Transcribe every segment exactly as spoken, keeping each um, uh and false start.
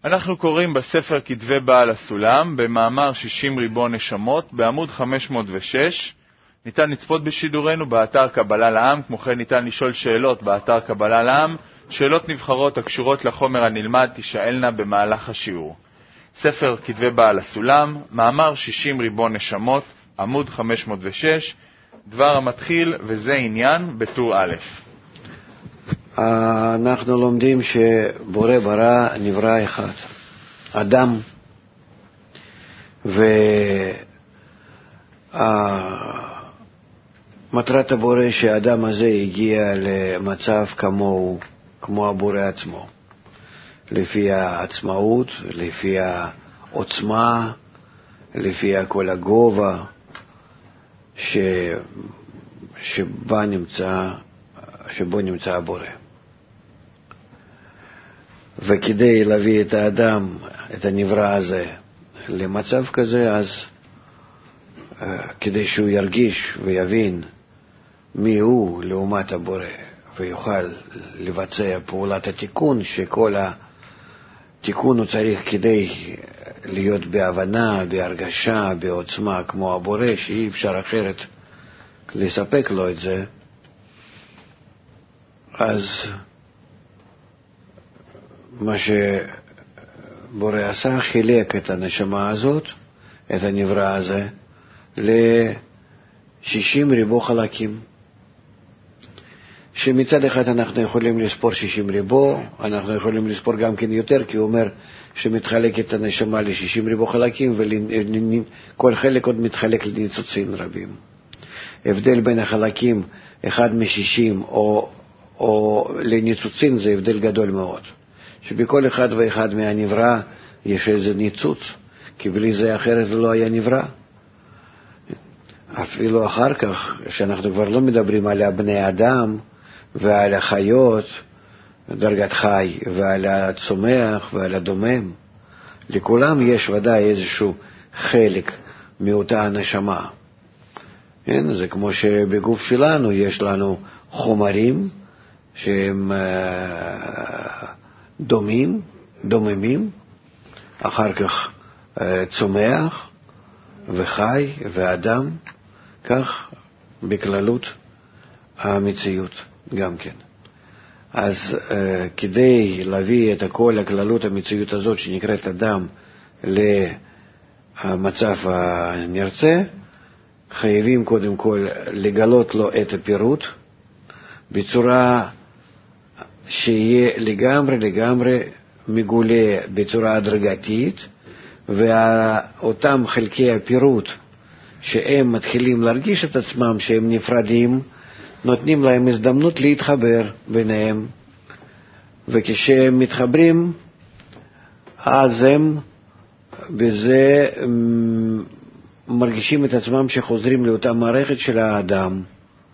אנחנו קוראים בספר כתבי בעל הסולם, במאמר שישים ריבון נשמות, בעמוד חמש מאות ושש. ניתן לצפות בשידורנו באתר קבלה לעם, כמו כן ניתן לשאול שאלות באתר קבלה לעם, שאלות נבחרות הקשורות לחומר הנלמד תשאלנה במהלך השיעור. ספר כתבי בעל הסולם, מאמר שישים ריבון נשמות, עמוד חמש מאות ושש, דבר המתחיל, וזה עניין בטור א'. אנחנו לומדים שבורא ברא נברא אחד, אדם, ומטרת הבורא שהאדם הזה הגיע למצב כמוהו, כמו הבורא עצמו, לפי העצמאות, לפי העוצמה, לפי כל הגובה ש... שבה נמצא, שבו נמצא הבורא. וכדי להביא את האדם, את הנברא הזה, למצב כזה, אז uh, כדי שהוא ירגיש ויבין מי הוא לעומת הבורא, ויוכל לבצע פעולת התיקון, שכל התיקון הוא צריך כדי להיות בהבנה, בהרגשה, בעוצמה, כמו הבורא, שאי אפשר אחרת לספק לו את זה. אז מה שבורא עשה, חילק את הנשמה הזאת, את הנברא הזה, ל-שישים ריבו חלקים. שמצד אחד אנחנו יכולים לספור שישים ריבו, אנחנו יכולים לספור גם כן יותר, כי הוא אומר שמתחלק את הנשמה ל-שישים ריבו חלקים, וכל חלק עוד מתחלק לניצוצים רבים. הבדל בין החלקים, אחד מ-שישים או, או לניצוצים, זה הבדל גדול מאוד. שבכל אחד ואחד מהנברא יש איזה ניצוץ, כי בלי זה אחרת לא היה נברא. אפילו אחר כך, שאנחנו כבר לא מדברים על בני אדם ועל החיות, דרגת חי, ועל הצומח ועל הדומם, לכולם יש ודאי איזשהו חלק מאותה הנשמה. כן? זה כמו שבגוף שלנו יש לנו חומרים שהם דומים, דוממים, אחר כך צומח וחי ואדם, כך בכללות המציאות גם כן. אז uh, כדי להביא את כל הכללות המציאות הזאת שנקראת אדם למצב הנרצה, חייבים קודם כל לגלות לו את הפירוט בצורה שיהיה לגמרי לגמרי מגולה, בצורה הדרגתית, ואותם חלקי הפירוט שהם מתחילים להרגיש את עצמם שהם נפרדים, נותנים להם הזדמנות להתחבר ביניהם, וכשהם מתחברים אז הם בזה מרגישים את עצמם שחוזרים לאותה מערכת של האדם,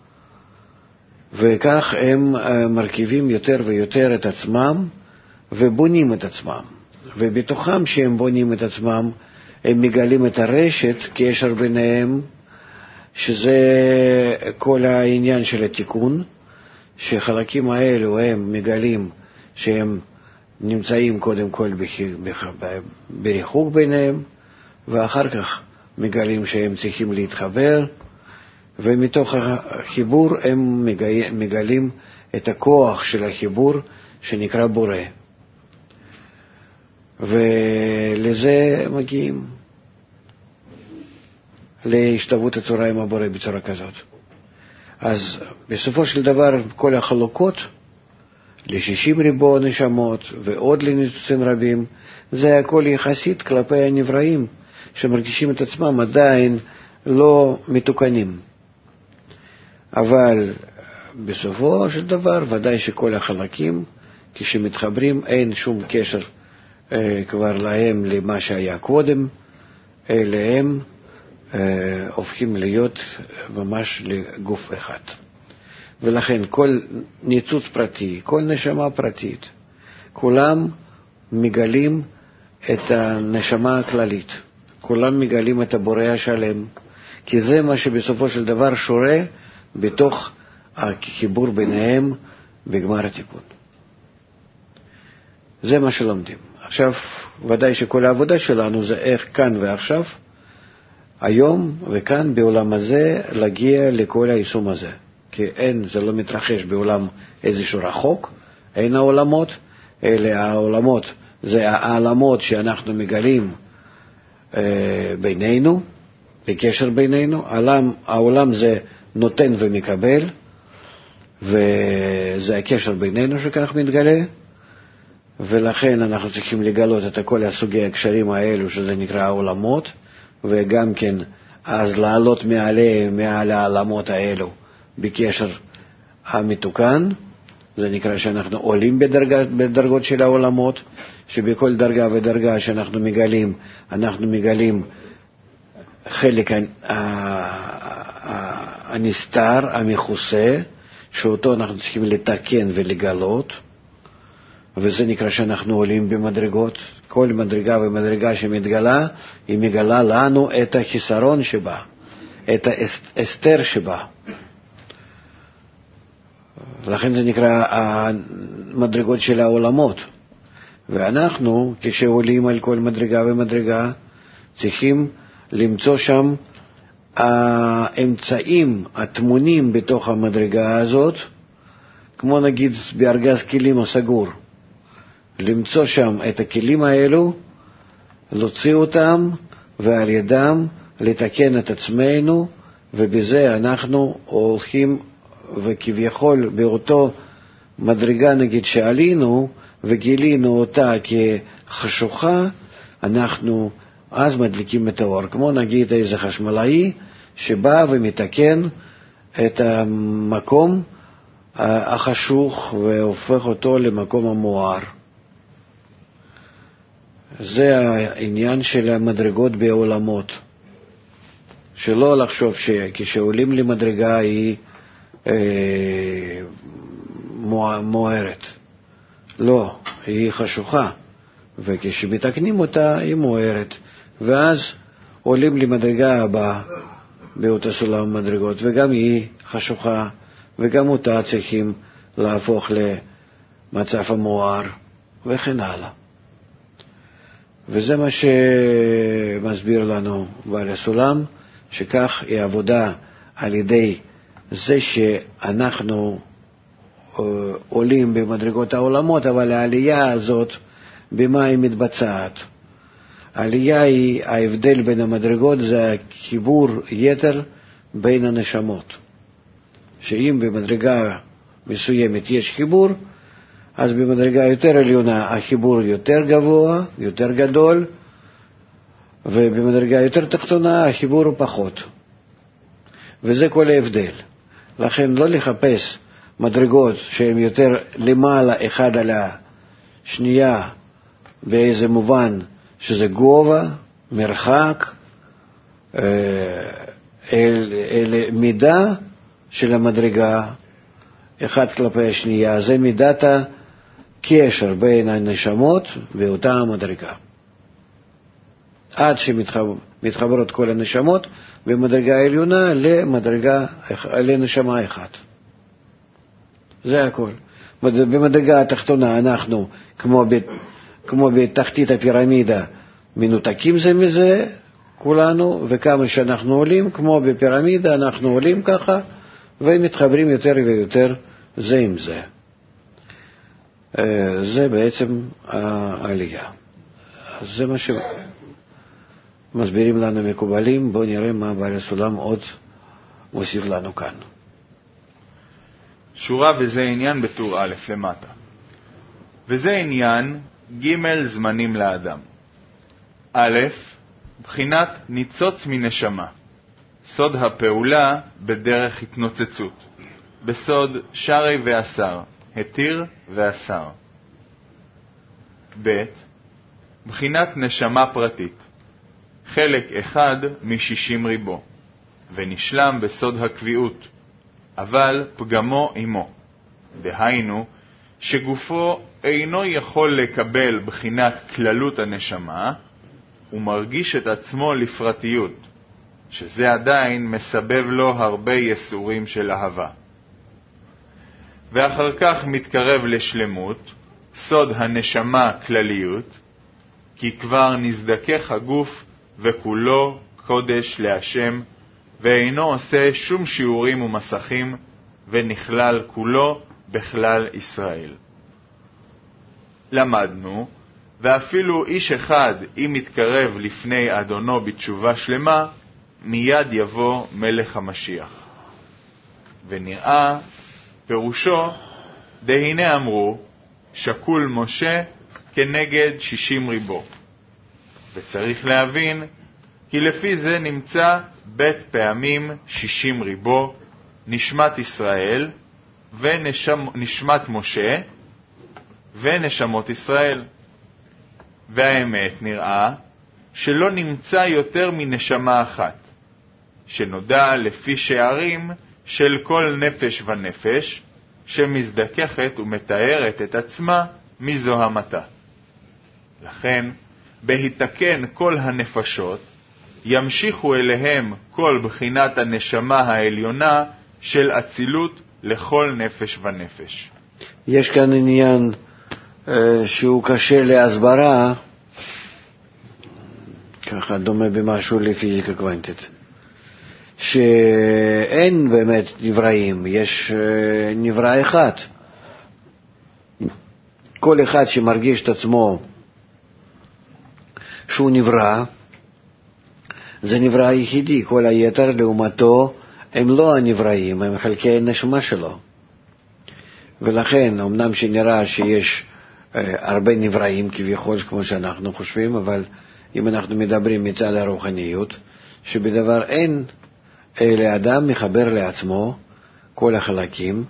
וכך הם מרכיבים יותר ויותר את עצמם ובונים את עצמם, ובתוכם שהם בונים את עצמם הם מגלים את הרשת, קשר ביניהם, שזה כל העניין של התיקון, שחלקים האלו הם מגלים שהם נמצאים קודם כל בריחוק ביניהם, ואחר כך מגלים שהם צריכים להתחבר, ומתוך החיבור הם מגלים את הכוח של החיבור שנקרא בורא. ולזה מגיעים, להשתוות הצורה עם הבורא בצורה כזאת. אז בסופו של דבר כל החלוקות ל-שישים ריבו נשמות ועוד לניצוצים רבים, זה הכל יחסית כלפי הנבראים שמרגישים את עצמם עדיין לא מתוקנים. אבל בסופו של דבר ודאי שכל החלקים כשמתחברים אין שום קשר אה, כבר להם למה שהיה קודם, אלא הם אה, הופכים להיות ממש לגוף אחד. ולכן כל ניצוץ פרטי, כל נשמה פרטית, כולם מגלים את הנשמה הכללית, כולם מגלים את הבורא השלם, כי זה מה שבסופו של דבר שורה בתוך החיבור ביניהם בגמר התיקון. זה מה שלומדים. עכשיו, ודאי שכל העבודה שלנו זה איך כאן ועכשיו, היום וכאן בעולם הזה, להגיע לכל היישום הזה. כי אין, זה לא מתרחש בעולם איזשהו רחוק, אין העולמות, אלה העולמות, זה העולמות שאנחנו מגלים אה, בינינו, בקשר בינינו. העולם, העולם זה נותן ומקבל, וזה הקשר בינינו שכך מתגלה, ולכן אנחנו צריכים לגלות את כל הסוגי הקשרים האלו, שזה נקרא העולמות, וגם כן אז לעלות מעליהם, מעל העולמות האלו, בקשר המתוקן. זה נקרא שאנחנו עולים בדרגה, בדרגות של העולמות, שבכל דרגה ודרגה שאנחנו מגלים, אנחנו מגלים חלק הנסתר, המכוסה, שאותו אנחנו צריכים לתקן ולגלות, וזה נקרא שאנחנו עולים במדרגות. כל מדרגה ומדרגה שמתגלה, היא מגלה לנו את החיסרון שבה, את ההסתר שבה. לכן זה נקרא המדרגות של העולמות. ואנחנו, כשעולים על כל מדרגה ומדרגה, צריכים למצוא שם האמצעים התמונים בתוך המדרגה הזאת, כמו נגיד בארגז כלים הסגור. למצוא שם את הכלים האלו, להוציא אותם, ועל ידם לתקן את עצמנו, ובזה אנחנו הולכים, וכביכול באותו מדרגה נגיד שעלינו, וגילינו אותה כחשוכה, אנחנו אז מדליקים את האור, כמו נגיד איזה חשמלאי שבא ומתקן את המקום החשוך והופך אותו למקום המואר. זה העניין של המדרגות בעולמות, שלא לחשוב שכשעולים למדרגה היא אה, מוארת. לא, היא חשוכה, וכשמתקנים אותה היא מוארת, ואז עולים למדרגה הבאה באותו סולם מדרגות, וגם היא חשוכה, וגם אותה צריכים להפוך למצב המואר, וכן הלאה. וזה מה שמסביר לנו בעל הסולם, שכך היא עבודה על ידי זה שאנחנו עולים במדרגות העולמות, אבל העלייה הזאת, במה היא מתבצעת? העלייה היא, ההבדל בין המדרגות זה החיבור יתר בין הנשמות. שאם במדרגה מסוימת יש חיבור, אז במדרגה יותר עליונה החיבור יותר גבוה, יותר גדול, ובמדרגה יותר תחתונה החיבור הוא פחות. וזה כל ההבדל. לכן לא לחפש מדרגות שהן יותר למעלה אחד על השנייה, באיזה מובן שזה גובה, מרחק, אל, אל מידה של המדרגה אחד כלפי השנייה. זה מידת הקשר בין הנשמות באותה המדרגה. עד שמתחברות כל הנשמות במדרגה העליונה למדרגה, לנשמה אחת. זה הכל. במדרגה התחתונה אנחנו, כמו, ב, כמו בתחתית הפירמידה, מנותקים זה מזה, כולנו, וכמה שאנחנו עולים, כמו בפירמידה, אנחנו עולים ככה, ומתחברים יותר ויותר זה עם זה. זה בעצם העלייה. זה מה שמסבירים לנו מקובלים. בואו נראה מה בעל הסולם עוד מוסיף לנו כאן. שורה וזה עניין בטור א' למטה. וזה עניין ג' זמנים לאדם. א', בחינת ניצוץ מנשמה. סוד הפעולה בדרך התנוצצות. בסוד שרי ואסר, התיר ואסר. ב', בחינת נשמה פרטית. חלק אחד משישים ריבו, ונשלם בסוד הקביעות, אבל פגמו עמו. דהיינו, שגופו אינו יכול לקבל בחינת כללות הנשמה, ומרגיש את עצמו לפרטיות, שזה עדיין מסבב לו הרבה יסורים של אהבה. ואחר כך מתקרב לשלמות, סוד הנשמה כלליות, כי כבר נזדכך הגוף וכולו קודש להשם, ואינו עושה שום שיעורים ומסכים, ונכלל כולו בכלל ישראל. למדנו, ואפילו איש אחד אם יתקרב לפני אדונו בתשובה שלמה, מיד יבוא מלך המשיח. ונראה פירושו, דהנה אמרו, שקול משה כנגד שישים ריבו. וצריך להבין, כי לפי זה נמצא בית פעמים שישים ריבו, נשמת ישראל, ונשמת משה, ונשמות ישראל. והאמת נראה שלא נמצא יותר מנשמה אחת, שנודע לפי שערים של כל נפש ונפש, שמזדככת ומתארת את עצמה מזוהמתה. לכן, בהתקן כל הנפשות, ימשיכו אליהם כל בחינת הנשמה העליונה של אצילות לכל נפש ונפש. יש כאן עניין אה, שהוא קשה להסברה, ככה דומה במשהו לפיזיקה קוונטית, שאין באמת נבראים, יש אה, נברא אחד. כל אחד שמרגיש את עצמו שהוא נברא, זה נברא היחידי, כל היתר לעומתו הם לא הנבראים, הם חלקי הנשמה שלו. ולכן, אמנם שנראה שיש אה, הרבה נבראים כביכול, כמו שאנחנו חושבים, אבל אם אנחנו מדברים מצד הרוחניות, שבדבר אין, אה, לאדם מחבר לעצמו כל החלקים,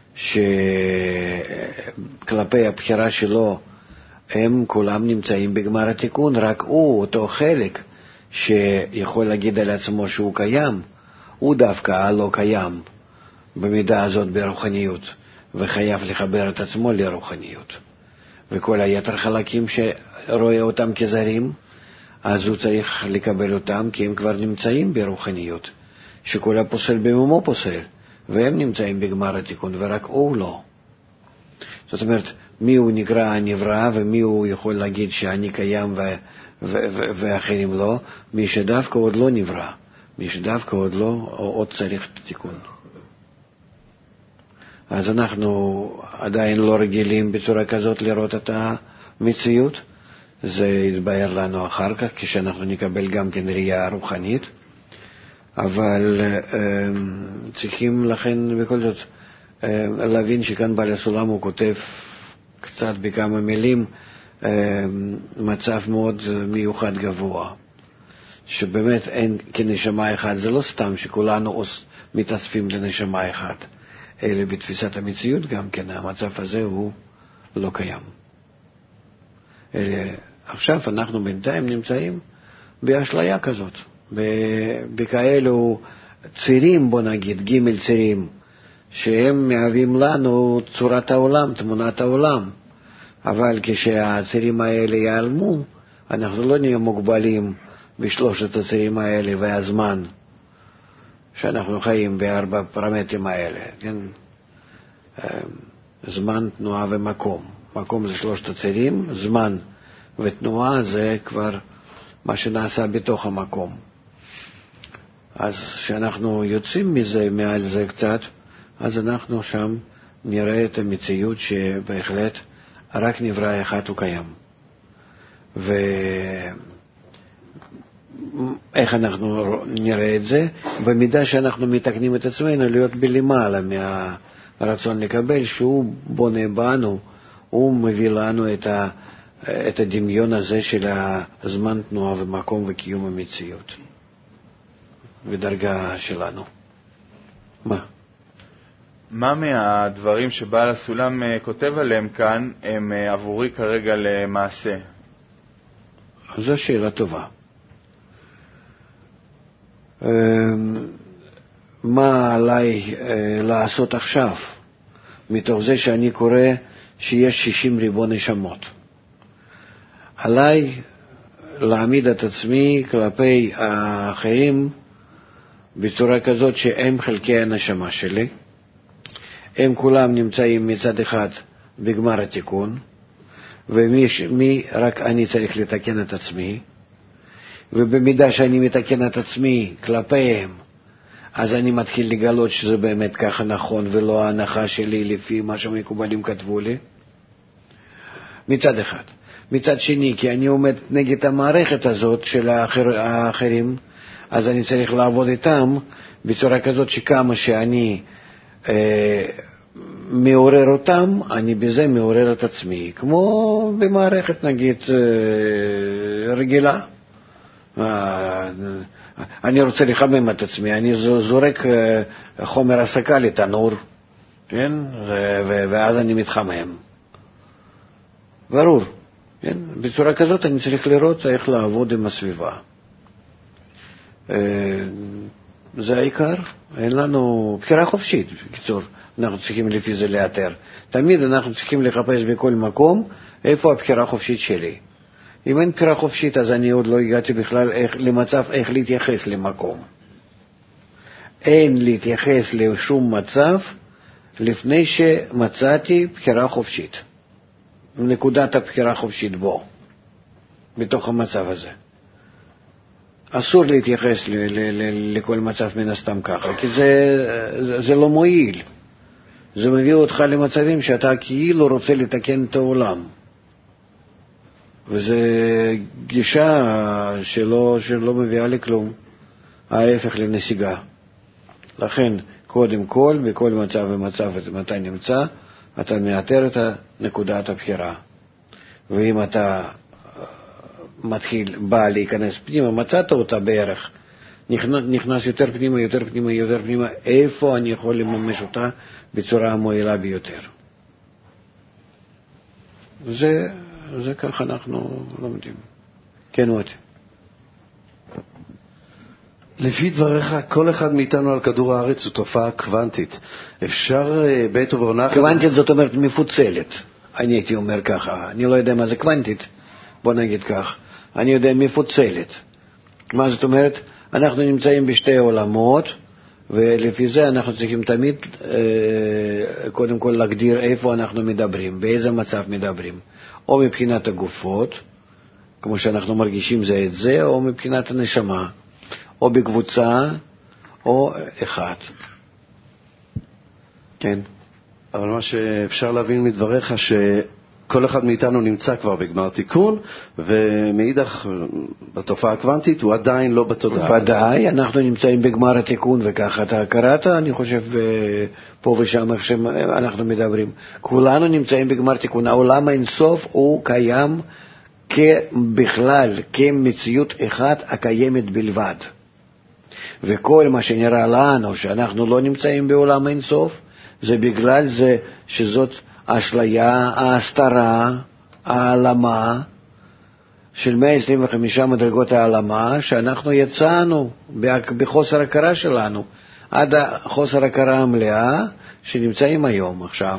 שכלפי הבחירה שלו הם כולם נמצאים בגמר התיקון, רק הוא, אותו חלק, שיכול להגיד על עצמו שהוא קיים, הוא דווקא לא קיים במידה הזאת ברוחניות, וחייב לחבר את עצמו לרוחניות. וכל היתר חלקים שרואה אותם כזרים, אז הוא צריך לקבל אותם, כי הם כבר נמצאים ברוחניות, שכל הפוסל במומו פוסל, והם נמצאים בגמר התיקון, ורק הוא לא. זאת אומרת, מי הוא נקרא הנברא, ומי הוא יכול להגיד שאני קיים ו... ו- ו- ואחרים לא, מי שדווקא עוד לא נברא, מי שדווקא עוד לא, עוד צריך את התיקון. אז אנחנו עדיין לא רגילים בצורה כזאת לראות את המציאות, זה יתבהר לנו אחר כך, כשאנחנו נקבל גם כן ראייה רוחנית, אבל אה, צריכים לכן בכל זאת אה, להבין שכאן בעל הסולם הוא כותב קצת בכמה מילים, מצב מאוד מיוחד גבוה, שבאמת אין כנשמה אחת, זה לא סתם שכולנו מתאספים לנשמה אחת, אלא בתפיסת המציאות גם כן, המצב הזה הוא לא קיים. אלא עכשיו אנחנו בינתיים נמצאים באשליה כזאת, בכאלו צירים, בוא נגיד, ג' צירים, שהם מהווים לנו צורת העולם, תמונת העולם. אבל כשהצירים האלה ייעלמו, אנחנו לא נהיה מוגבלים בשלושת הצירים האלה והזמן שאנחנו חיים בארבע פרמטרים האלה, כן? זמן, תנועה ומקום. מקום זה שלושת הצירים, זמן ותנועה זה כבר מה שנעשה בתוך המקום. אז כשאנחנו יוצאים מזה, מעל זה קצת, אז אנחנו שם נראה את המציאות שבהחלט רק נברא אחד הוא קיים. ואיך אנחנו נראה את זה? במידה שאנחנו מתקנים את עצמנו להיות בלמעלה מהרצון לקבל, שהוא בונה בנו, הוא מביא לנו את, ה, את הדמיון הזה של הזמן, תנועה ומקום וקיום המציאות ודרגה שלנו. מה? מה מהדברים שבעל הסולם כותב עליהם כאן הם עבורי כרגע למעשה? זו שאלה טובה. מה עליי לעשות עכשיו, מתוך זה שאני קורא שיש שישים ריבון נשמות? עליי להעמיד את עצמי כלפי האחרים בצורה כזאת שהם חלקי הנשמה שלי, הם כולם נמצאים מצד אחד בגמר התיקון, ומי מי, רק אני צריך לתקן את עצמי, ובמידה שאני מתקן את עצמי כלפיהם, אז אני מתחיל לגלות שזה באמת ככה נכון, ולא ההנחה שלי לפי מה שמקובלים כתבו לי. מצד אחד. מצד שני, כי אני עומד נגד המערכת הזאת של האחר, האחרים, אז אני צריך לעבוד איתם בצורה כזאת שכמה שאני אה, מעורר אותם, אני בזה מעורר את עצמי, כמו במערכת נגיד אה, רגילה. אה, אני רוצה לחמם את עצמי, אני זורק אה, חומר הסקה לתנור, כן? ו- ו- ואז אני מתחמם. ברור. כן? בצורה כזאת אני צריך לראות איך לעבוד עם הסביבה. זה העיקר. אין לנו בחירה חופשית, בקיצור. אנחנו צריכים לפי זה לאתר. תמיד אנחנו צריכים לחפש בכל מקום איפה הבחירה החופשית שלי. אם אין בחירה חופשית, אז אני עוד לא הגעתי בכלל איך, למצב איך להתייחס למקום. אין להתייחס לשום מצב לפני שמצאתי בחירה חופשית. נקודת הבחירה חופשית בו, בתוך המצב הזה. אסור להתייחס ל- ל- ל- לכל מצב מן הסתם ככה, כי זה, זה לא מועיל. זה מביא אותך למצבים שאתה כאילו רוצה לתקן את העולם. וזה גישה שלא, שלא מביאה לכלום, ההפך לנסיגה. לכן, קודם כל, בכל מצב ומצב אתה נמצא, אתה מאתר את נקודת הבחירה. ואם אתה מתחיל, בא להיכנס פנימה, מצאת אותה בערך, נכנס, נכנס יותר פנימה, יותר פנימה, יותר פנימה, איפה אני יכול לממש אותה בצורה המועילה ביותר. זה, זה כך אנחנו לומדים. כן, עוד. לפי דבריך, כל אחד מאיתנו על כדור הארץ הוא תופעה קוונטית. אפשר בעת ובעונה... קוונטית זאת אומרת מפוצלת. אני הייתי אומר ככה. אני לא יודע מה זה קוונטית. בוא נגיד כך. אני יודע מפוצלת. מה זאת אומרת? אנחנו נמצאים בשתי עולמות, ולפי זה אנחנו צריכים תמיד קודם כל להגדיר איפה אנחנו מדברים, באיזה מצב מדברים. או מבחינת הגופות, כמו שאנחנו מרגישים זה את זה, או מבחינת הנשמה. או בקבוצה, או אחד. כן. אבל מה שאפשר להבין מדבריך, שכל אחד מאיתנו נמצא כבר בגמר תיקון, ומאידך בתופעה הקוונטית הוא עדיין לא בתודעה. ודאי, אנחנו נמצאים בגמר התיקון, וככה אתה קראת, אני חושב, פה ושם איך שאנחנו מדברים. כולנו נמצאים בגמר תיקון. העולם האינסוף הוא קיים בכלל, כמציאות אחת הקיימת בלבד. וכל מה שנראה לנו שאנחנו לא נמצאים בעולם אינסוף, זה בגלל זה שזאת אשליה, ההסתרה, העלמה של מאה עשרים וחמש מדרגות העלמה, שאנחנו יצאנו בחוסר הכרה שלנו, עד החוסר הכרה המלאה שנמצאים היום עכשיו.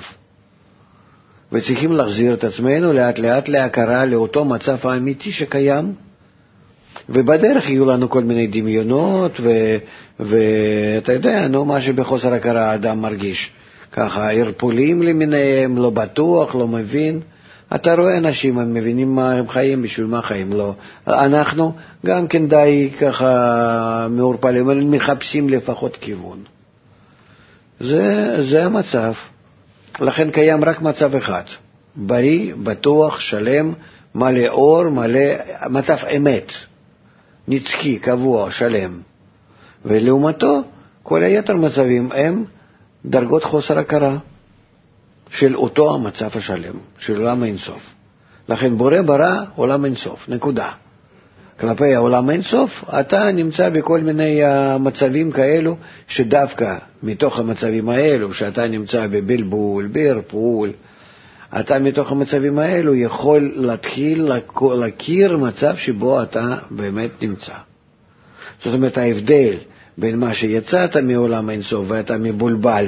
וצריכים להחזיר את עצמנו לאט לאט להכרה לאותו מצב האמיתי שקיים, ובדרך יהיו לנו כל מיני דמיונות, ו, ואתה יודע, נו, מה שבחוסר הכרה האדם מרגיש. ככה, ערפולים למיניהם, לא בטוח, לא מבין. אתה רואה אנשים, הם מבינים מה הם חיים, בשביל מה חיים, לא. אנחנו גם כן די ככה מעורפלים, אבל מחפשים לפחות כיוון. זה, זה המצב. לכן קיים רק מצב אחד. בריא, בטוח, שלם, מלא אור, מלא, מצב אמת. נצחי, קבוע, שלם. ולעומתו, כל היתר מצבים הם דרגות חוסר הכרה של אותו המצב השלם, של עולם אינסוף. לכן בורא ברא עולם אינסוף, נקודה. כלפי העולם אינסוף, אתה נמצא בכל מיני מצבים כאלו, שדווקא מתוך המצבים האלו, שאתה נמצא בבלבול, בערפול, אתה מתוך המצבים האלו יכול להתחיל להכיר מצב שבו אתה באמת נמצא. זאת אומרת, ההבדל בין מה שיצאת מעולם האינסוף ואתה מבולבל,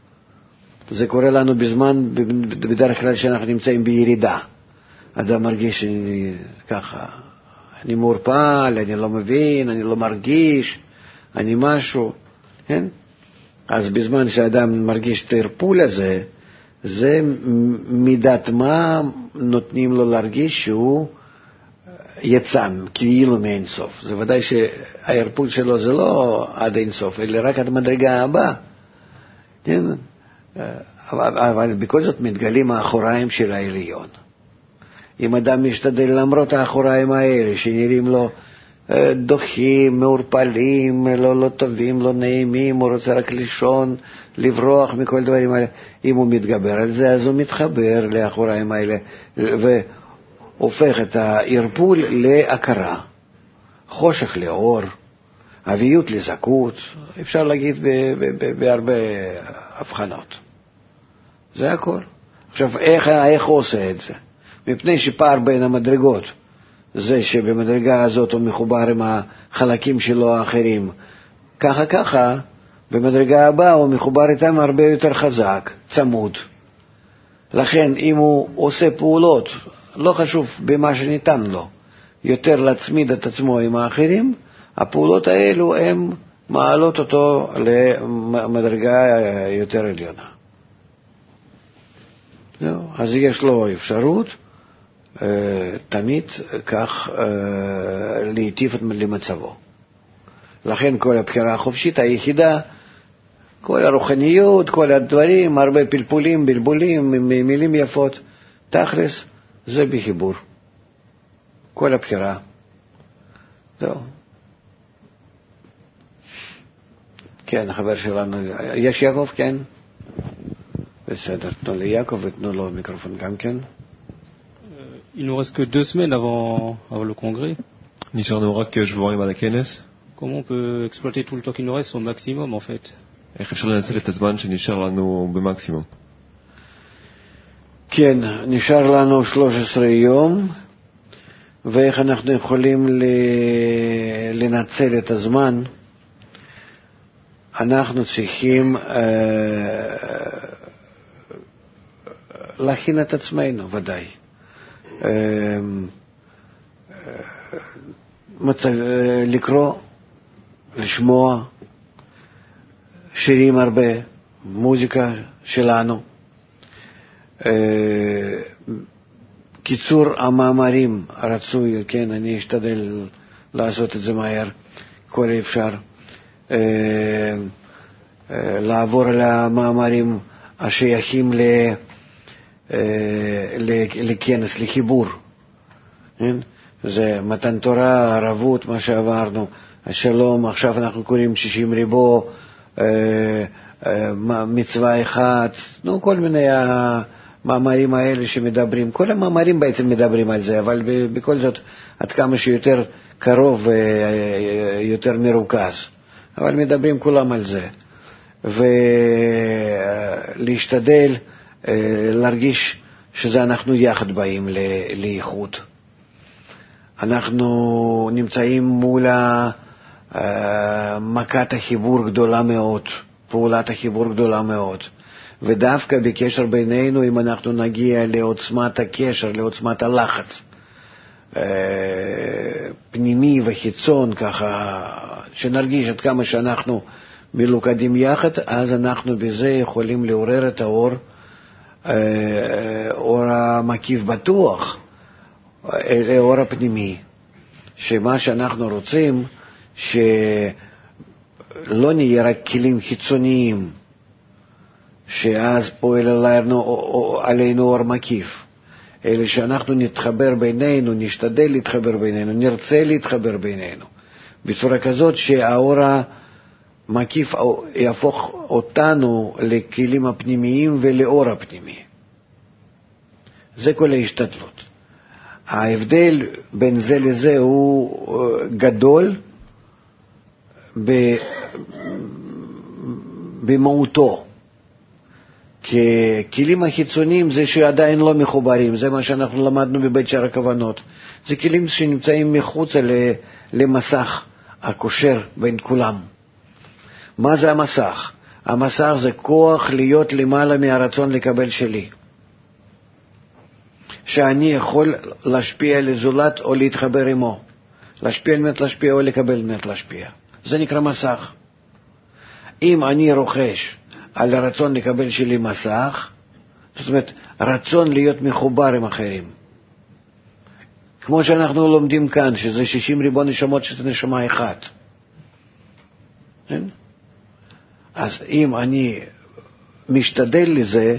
זה קורה לנו בזמן, בדרך כלל שאנחנו נמצאים בירידה. אדם מרגיש אני, ככה, אני מורפל, אני לא מבין, אני לא מרגיש, אני משהו, כן? אז בזמן שאדם מרגיש את הערפול הזה, זה מידת מה נותנים לו להרגיש שהוא יצא כאילו מאין סוף. זה ודאי שהערפול שלו זה לא עד אין סוף, אלא רק עד מדרגה הבאה. כן? אבל, אבל בכל זאת מתגלים האחוריים של העליון. אם אדם משתדל למרות האחוריים האלה שנראים לו דוחים, מעורפלים, לא, לא טובים, לא נעימים, הוא רוצה רק לישון, לברוח מכל דברים האלה. אם הוא מתגבר על זה, אז הוא מתחבר לאחוריים האלה, והופך את הערפול להכרה. חושך לאור, אביות לזכות, אפשר להגיד בהרבה הבחנות. זה הכל. עכשיו, איך, איך הוא עושה את זה? מפני שפער בין המדרגות, זה שבמדרגה הזאת הוא מחובר עם החלקים שלו האחרים. ככה ככה, במדרגה הבאה הוא מחובר איתם הרבה יותר חזק, צמוד. לכן אם הוא עושה פעולות, לא חשוב במה שניתן לו, יותר להצמיד את עצמו עם האחרים, הפעולות האלו הן מעלות אותו למדרגה יותר עליונה. אז יש לו אפשרות תמיד כך להיטיב למצבו. לכן כל הבחירה החופשית היחידה, כל הרוחניות, כל הדברים, הרבה פלפולים, בלבולים, מילים יפות, תכלס, זה בחיבור. כל הבחירה. זהו. כן, חבר שלנו, יש יעקב, כן? בסדר, תנו לי יעקב ותנו לו מיקרופון גם כן. Il nous reste que deux semaines avant, avant le congrès. נשארנו רק שבועיים עד הכנס. Comment on peut exploiter tout le temps qu'il nous reste au maximum en fait? איך אפשר לנצל את הזמן שנשאר לנו במקסימום? כן, נשאר לנו שלוש עשרה יום, ואיך אנחנו יכולים לנצל את הזמן? אנחנו צריכים להכין את עצמנו, ודאי. לקרוא, לשמוע שירים הרבה, מוזיקה שלנו. קיצור המאמרים רצוי, כן, אני אשתדל לעשות את זה מהר, כל אפשר. לעבור על המאמרים השייכים לכנס, לחיבור. זה מתן תורה, ערבות, מה שעברנו, השלום, עכשיו אנחנו קוראים שישים ריבו, מצווה אחת, נו, כל מיני המאמרים האלה שמדברים, כל המאמרים בעצם מדברים על זה, אבל בכל זאת עד כמה שיותר קרוב ויותר מרוכז. אבל מדברים כולם על זה. ולהשתדל להרגיש שזה אנחנו יחד באים לאיחוד. אנחנו נמצאים מול מכת החיבור גדולה מאוד, פעולת החיבור גדולה מאוד. ודווקא בקשר בינינו, אם אנחנו נגיע לעוצמת הקשר, לעוצמת הלחץ, פנימי וחיצון, ככה, שנרגיש עד כמה שאנחנו מלוכדים יחד, אז אנחנו בזה יכולים לעורר את האור, אור המקיף בטוח, האור הפנימי, שמה שאנחנו רוצים, שלא נהיה רק כלים חיצוניים, שאז פועל עלינו, עלינו אור מקיף, אלא שאנחנו נתחבר בינינו, נשתדל להתחבר בינינו, נרצה להתחבר בינינו, בצורה כזאת שהאור המקיף יהפוך אותנו לכלים הפנימיים ולאור הפנימי. זה כל ההשתדלות. ההבדל בין זה לזה הוא גדול במהותו. כי כלים החיצוניים זה שעדיין לא מחוברים, זה מה שאנחנו למדנו בבית שער הכוונות. זה כלים שנמצאים מחוץ למסך הקושר בין כולם. מה זה המסך? המסך זה כוח להיות למעלה מהרצון לקבל שלי. שאני יכול להשפיע על הזולת או להתחבר עמו. להשפיע על מנת להשפיע או לקבל מנת להשפיע. זה נקרא מסך. אם אני רוכש על הרצון לקבל שלי מסך, זאת אומרת, רצון להיות מחובר עם אחרים. כמו שאנחנו לומדים כאן, שזה שישים ריבון נשמות שזה נשמה אחת. כן? אז אם אני משתדל לזה,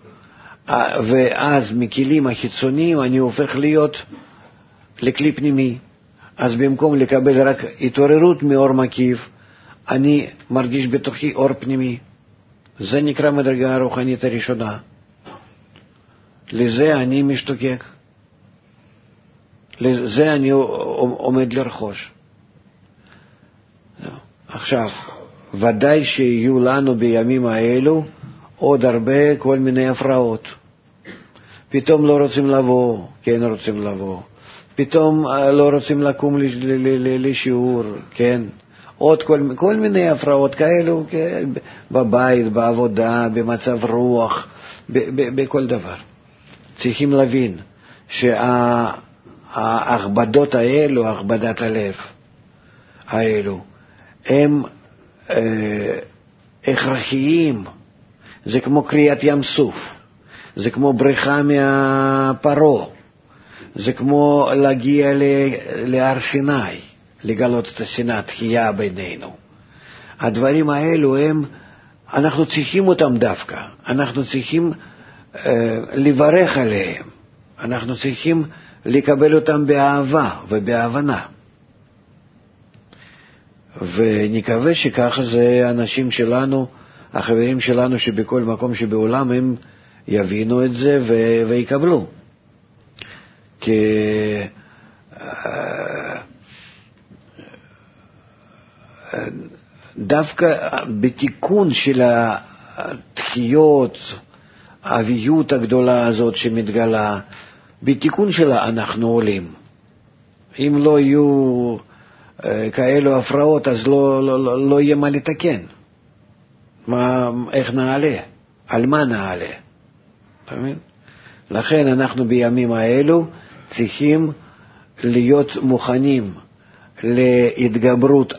ואז מכלים החיצוניים אני הופך להיות לכלי פנימי. אז במקום לקבל רק התעוררות מאור מקיף, אני מרגיש בתוכי אור פנימי. זה נקרא מדרגה הרוחנית הראשונה. לזה אני משתוקק. לזה אני עומד לרכוש. עכשיו, ודאי שיהיו לנו בימים האלו עוד הרבה כל מיני הפרעות. פתאום לא רוצים לבוא, כן רוצים לבוא. פתאום לא רוצים לקום לשיעור, כן. עוד כל, כל מיני הפרעות כאלו, כן, בבית, בעבודה, במצב רוח, ב, ב, בכל דבר. צריכים להבין שההכבדות האלו, הכבדת הלב האלו, הם אה, הכרחיים. זה כמו קריאת ים סוף, זה כמו בריחה מהפרו, זה כמו להגיע להר סיני, לגלות את השנאה, תחייה בינינו. הדברים האלו הם, אנחנו צריכים אותם דווקא, אנחנו צריכים אה, לברך עליהם, אנחנו צריכים לקבל אותם באהבה ובהבנה. ונקווה שככה זה אנשים שלנו, החברים שלנו שבכל מקום שבעולם הם יבינו את זה ו- ויקבלו. כי דווקא בתיקון של התחיות, האביות הגדולה הזאת שמתגלה, בתיקון שלה אנחנו עולים. אם לא יהיו כאלו הפרעות, אז לא, לא, לא, לא יהיה מה לתקן. מה, איך נעלה? על מה נעלה? לכן אנחנו בימים האלו צריכים להיות מוכנים להתגברות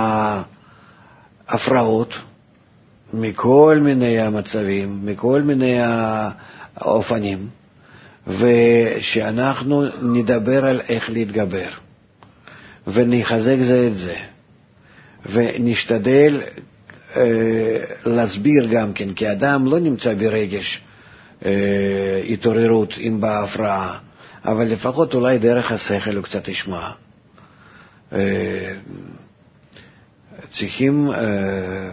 ההפרעות מכל מיני המצבים, מכל מיני האופנים, ושאנחנו נדבר על איך להתגבר, ונחזק זה את זה, ונשתדל אה, להסביר גם כן, כי אדם לא נמצא ברגש אה, התעוררות אם בהפרעה, אבל לפחות אולי דרך השכל הוא קצת ישמע. אה, צריכים אה,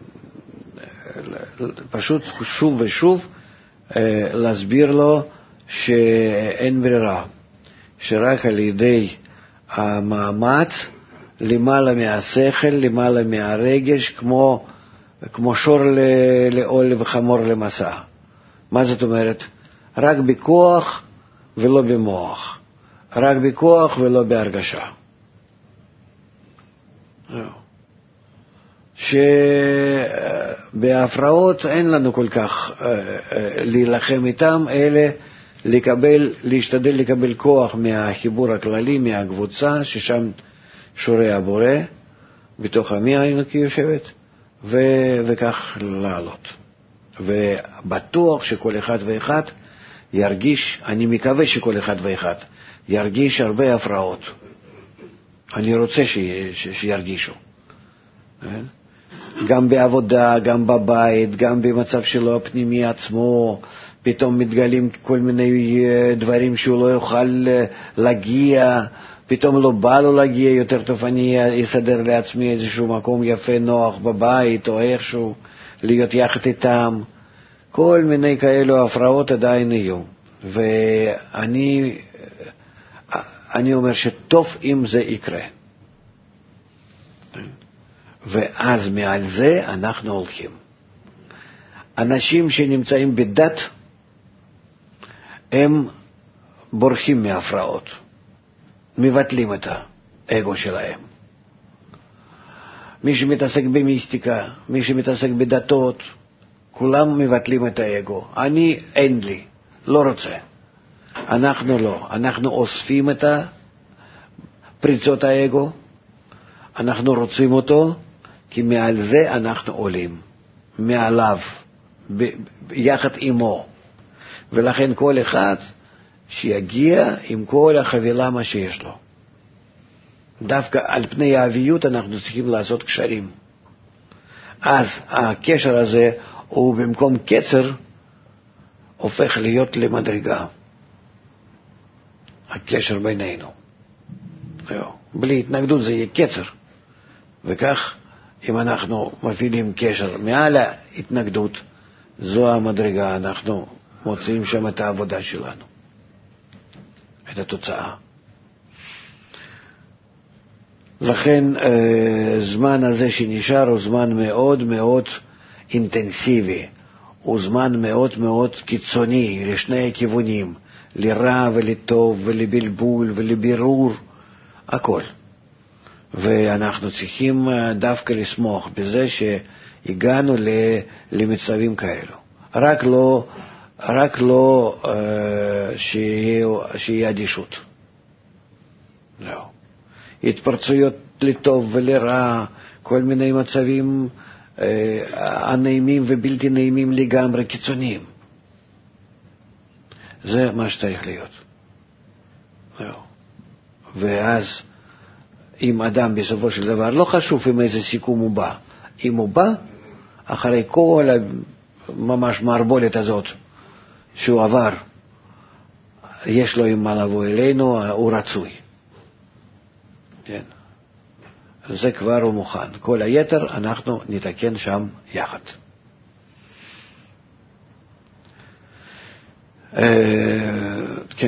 פשוט שוב ושוב אה, להסביר לו שאין ברירה, שרק על ידי המאמץ למעלה מהשכל, למעלה מהרגש, כמו, כמו שור לעול וחמור למסע. מה זאת אומרת? רק בכוח ולא במוח, רק בכוח ולא בהרגשה. שבהפרעות אין לנו כל כך להילחם איתם, אלא לקבל, להשתדל לקבל כוח מהחיבור הכללי, מהקבוצה, ששם שורה הבורא, בתוך עמי האנוכי יושבת, ו... וכך לעלות. ובטוח שכל אחד ואחד ירגיש, אני מקווה שכל אחד ואחד ירגיש הרבה הפרעות. אני רוצה ש... ש... שירגישו. גם בעבודה, גם בבית, גם במצב שלו הפנימי עצמו, פתאום מתגלים כל מיני דברים שהוא לא יוכל להגיע, פתאום לא בא לו להגיע, יותר טוב אני אסדר לעצמי איזשהו מקום יפה נוח בבית, או איכשהו להיות יחד איתם. כל מיני כאלו הפרעות עדיין יהיו. ואני אני אומר שטוב אם זה יקרה. ואז מעל זה אנחנו הולכים. אנשים שנמצאים בדת, הם בורחים מהפרעות, מבטלים את האגו שלהם. מי שמתעסק במיסטיקה, מי שמתעסק בדתות, כולם מבטלים את האגו. אני, אין לי, לא רוצה. אנחנו לא. אנחנו אוספים את פריצות האגו, אנחנו רוצים אותו, כי מעל זה אנחנו עולים, מעליו, ב- יחד עמו. ולכן כל אחד שיגיע עם כל החבילה מה שיש לו. דווקא על פני האביות אנחנו צריכים לעשות קשרים. אז הקשר הזה הוא במקום קצר הופך להיות למדרגה. הקשר בינינו. בלי התנגדות זה יהיה קצר. וכך אם אנחנו מפעילים קשר מעל ההתנגדות, זו המדרגה, אנחנו מוצאים שם את העבודה שלנו, את התוצאה. לכן זמן הזה שנשאר הוא זמן מאוד מאוד אינטנסיבי, הוא זמן מאוד מאוד קיצוני לשני הכיוונים, לרע ולטוב ולבלבול ולבירור, הכל. ואנחנו צריכים דווקא לסמוך בזה שהגענו למצבים כאלו. רק לא, רק לא שיהיה, שיהיה אדישות. לא. התפרצויות לטוב ולרע, כל מיני מצבים הנעימים ובלתי נעימים לגמרי, קיצוניים. זה מה שצריך להיות. לא. ואז אם אדם בסופו של דבר, לא חשוב עם איזה סיכום הוא בא, אם הוא בא, אחרי כל ממש מערבולת הזאת שהוא עבר, יש לו עם מה לבוא אלינו, הוא רצוי. כן. זה כבר הוא מוכן. כל היתר אנחנו נתקן שם יחד. כן.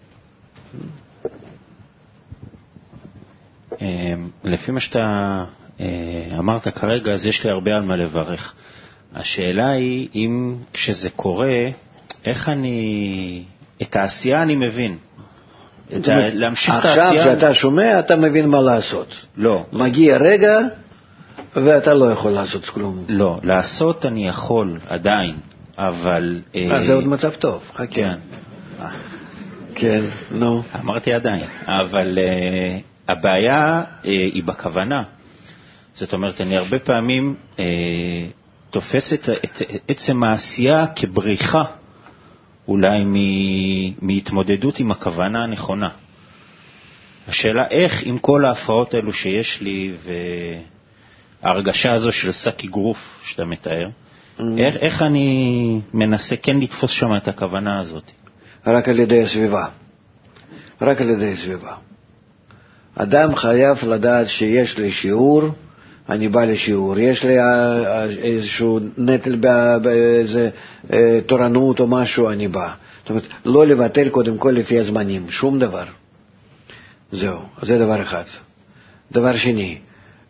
לפי מה שאתה אמרת כרגע, אז יש לי הרבה על מה לברך. השאלה היא, אם כשזה קורה, איך אני, את העשייה אני מבין. את ה... להמשיך את העשייה. עכשיו שאתה שומע, אתה מבין מה לעשות. לא. מגיע רגע, ואתה לא יכול לעשות כלום. לא, לעשות אני יכול עדיין, אבל... אז זה עוד מצב טוב, חכה. כן. כן, נו. אמרתי עדיין, אבל... הבעיה אה, היא בכוונה. זאת אומרת, אני הרבה פעמים אה, תופס את, את, את עצם העשייה כבריחה, אולי מ, מהתמודדות עם הכוונה הנכונה. השאלה איך עם כל ההפרעות האלו שיש לי, וההרגשה הזו של שק אגרוף שאתה מתאר, mm-hmm. איך, איך אני מנסה כן לתפוס שם את הכוונה הזאת? רק על ידי הסביבה. רק על ידי הסביבה. אדם חייב לדעת שיש לי שיעור, אני בא לשיעור, יש לי איזשהו נטל באיזה תורנות או משהו, אני בא. זאת אומרת, לא לבטל קודם כל לפי הזמנים, שום דבר. זהו, זה דבר אחד. דבר שני,